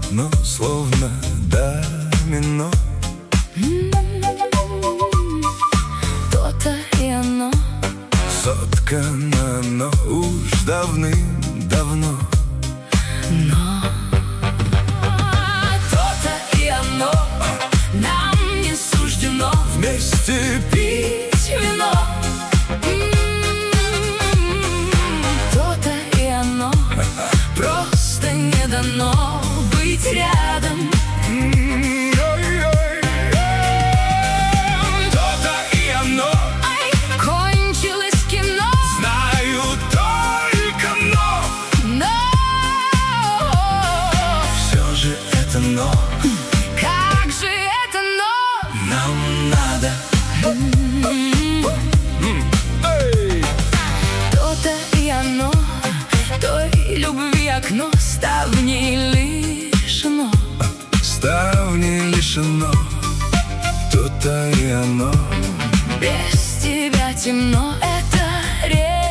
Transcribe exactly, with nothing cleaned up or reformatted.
но словно домино. То-то и оно Соткано оно уж давным-давно. Но то-то и оно нам не суждено Вместе пить вино. То-то и оно просто не дано быть рядом. То-то и оно Ай, кончилось кино, знаю только но. но Все же это но как же это но? нам надо. Эй! То-то и оно, той любви окно ставней лишено. Ставни лишено. То-то и оно Без тебя темно, это реально.